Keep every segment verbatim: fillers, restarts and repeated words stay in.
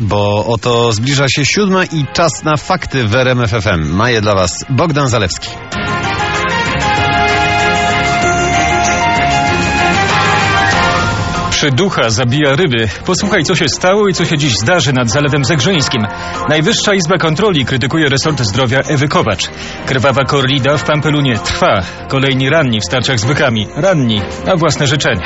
bo oto zbliża się siódma i czas na fakty w R M F F M. Ma je dla Was Bogdan Zalewski. Przyducha zabija ryby. Posłuchaj, co się stało i co się dziś zdarzy nad Zalewem Zegrzyńskim. Najwyższa Izba Kontroli krytykuje resort zdrowia Ewy Kopacz. Krwawa korrida w Pampelunie trwa. Kolejni ranni w starciach z bykami. Ranni na własne życzenie.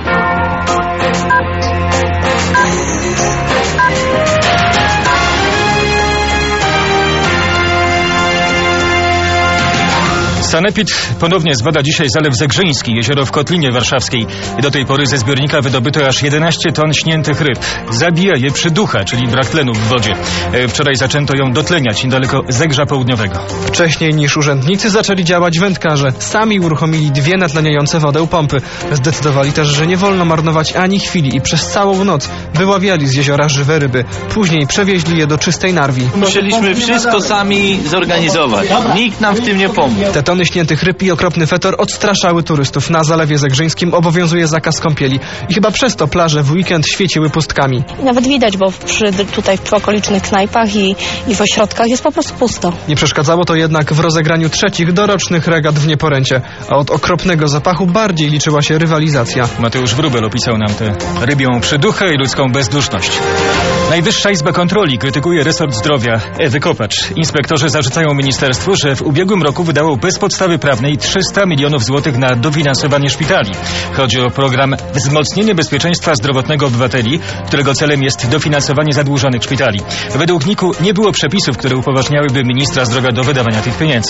Sanepid ponownie zbada dzisiaj Zalew Zegrzyński, jezioro w Kotlinie Warszawskiej. Do tej pory ze zbiornika wydobyto aż jedenaście ton śniętych ryb. Zabija je przyducha, czyli brak tlenu w wodzie. Wczoraj zaczęto ją dotleniać niedaleko Zegrza Południowego. Wcześniej niż urzędnicy zaczęli działać wędkarze. Sami uruchomili dwie natleniające wodę pompy. Zdecydowali też, że nie wolno marnować ani chwili i przez całą noc wyławiali z jeziora żywe ryby. Później przewieźli je do czystej Narwi. Musieliśmy wszystko sami zorganizować. Nikt nam w tym nie pomógł. Te tony śniętych ryb i okropny fetor odstraszały turystów. Na Zalewie Zegrzyńskim obowiązuje zakaz kąpieli. I chyba przez to plaże w weekend świeciły pustkami. Nawet widać, bo przy, tutaj w okolicznych knajpach i, i w ośrodkach jest po prostu pusto. Nie przeszkadzało to jednak w rozegraniu trzecich dorocznych regat w Nieporęcie. A od okropnego zapachu bardziej liczyła się rywalizacja. Mateusz Wróbel opisał nam tę rybią przyduchę i ludzką bezduszność. Najwyższa Izba Kontroli krytykuje resort zdrowia Ewy Kopacz. Inspektorzy zarzucają ministerstwu, że w ubiegłym roku wydało bez podstawy prawnej trzysta milionów złotych na dofinansowanie szpitali. Chodzi o program Wzmocnienie bezpieczeństwa zdrowotnego obywateli, którego celem jest dofinansowanie zadłużonych szpitali. Według N I K-u nie było przepisów, które upoważniałyby ministra zdrowia do wydawania tych pieniędzy.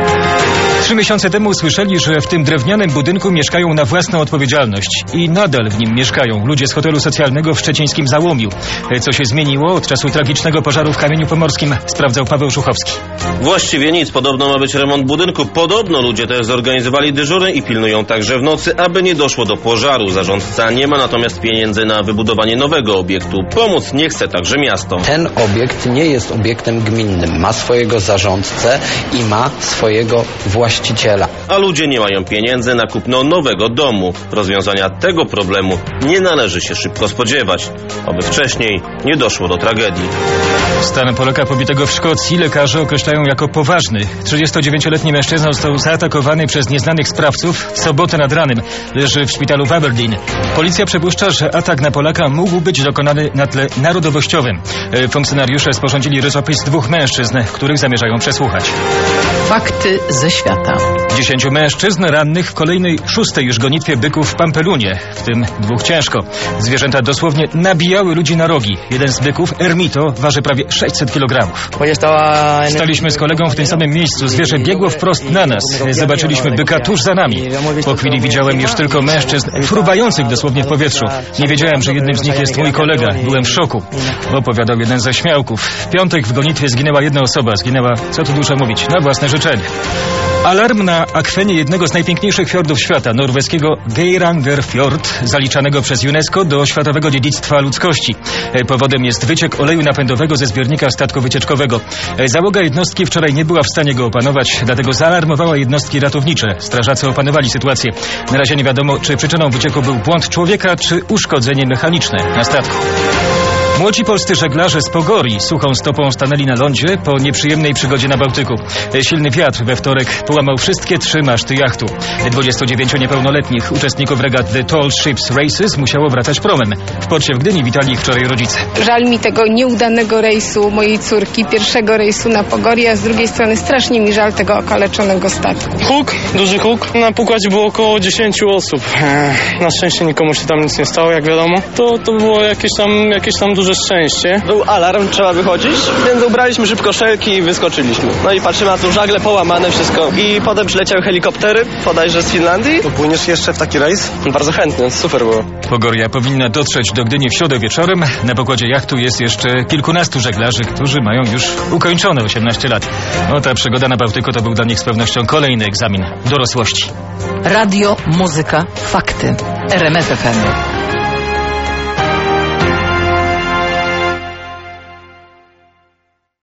Trzy miesiące temu usłyszeli, że w tym drewnianym budynku mieszkają na własną odpowiedzialność i nadal w nim mieszkają ludzie z hotelu socjalnego w szczecińskim Załomiu. Co się zmieniło od czasu tragicznego pożaru w Kamieniu Pomorskim, sprawdzał Paweł Szuchowski. Właściwie nic. Podobno ma być remont budynku. Podobno ludzie też zorganizowali dyżury i pilnują także w nocy, aby nie doszło do pożaru. Zarządca nie ma natomiast pieniędzy na wybudowanie nowego obiektu. Pomóc nie chce także miasto. Ten obiekt nie jest obiektem gminnym. Ma swojego zarządcę i ma swojego właściciela. A ludzie nie mają pieniędzy na kupno nowego domu. Rozwiązania tego problemu nie należy się szybko spodziewać, aby wcześniej nie doszło do tragedii. Stan Polaka pobitego w Szkocji lekarze określają jako poważny. trzydziestodziewięcioletni mężczyzna został zaatakowany przez nieznanych sprawców w sobotę nad ranem. Leży w szpitalu w Aberdeen. Policja przypuszcza, że atak na Polaka mógł być dokonany na tle narodowościowym. Funkcjonariusze sporządzili rysopis dwóch mężczyzn, których zamierzają przesłuchać. Fakty ze świata. Dziesięciu mężczyzn rannych w kolejnej szóstej już gonitwie byków w Pampelunie, w tym dwóch ciężko. Zwierzęta dosłownie nabijały ludzi na rogi. Jeden z byków, Ermito, waży prawie sześćset kilogramów. Staliśmy z kolegą w tym samym miejscu. Zwierzę biegło wprost na nas. Zobaczyliśmy byka tuż za nami. Po chwili widziałem już tylko mężczyzn fruwających dosłownie w powietrzu. Nie wiedziałem, że jednym z nich jest mój kolega. Byłem w szoku. Opowiadał jeden ze śmiałków. W piątek w gonitwie zginęła jedna osoba. Zginęła, co tu dużo mówić, na własne życzenie. Alarm na akwenie jednego z najpiękniejszych fiordów świata, norweskiego Geirangerfjord, zaliczanego przez UNESCO do światowego dziedzictwa ludzkości. Powodem jest wyciek oleju napędowego ze zbiornika statku wycieczkowego. Załoga jednostki wczoraj nie była w stanie go opanować, dlatego zaalarmowała jednostki ratownicze. Strażacy opanowali sytuację. Na razie nie wiadomo, czy przyczyną wycieku był błąd człowieka, czy uszkodzenie mechaniczne na statku. Młodzi polscy żeglarze z Pogorii suchą stopą stanęli na lądzie po nieprzyjemnej przygodzie na Bałtyku. Silny wiatr we wtorek połamał wszystkie trzy maszty jachtu. dwudziestu dziewięciu niepełnoletnich uczestników regat The Tall Ships Races musiało wracać promem. W porcie w Gdyni witali ich wczoraj rodzice. Żal mi tego nieudanego rejsu mojej córki, pierwszego rejsu na Pogorię, a z drugiej strony strasznie mi żal tego okaleczonego statku. Huk, duży huk. Na pokładzie było około dziesięciu osób. Na szczęście nikomu się tam nic nie stało, jak wiadomo. To, to było jakieś tam, jakieś tam duże szczęście. Był alarm, trzeba wychodzić, więc ubraliśmy szybko szelki i wyskoczyliśmy. No i patrzymy na tą żaglę, połamane wszystko. I potem przyleciały helikoptery, bodajże z Finlandii. Płyniesz jeszcze w taki rejs? Bardzo chętny, super było. Pogoria powinna dotrzeć do Gdyni w środę wieczorem. Na pokładzie jachtu jest jeszcze kilkunastu żeglarzy, którzy mają już ukończone osiemnaście lat. No ta przygoda na Bałtyku to był dla nich z pewnością kolejny egzamin dorosłości. Radio, muzyka, fakty. R M F F M.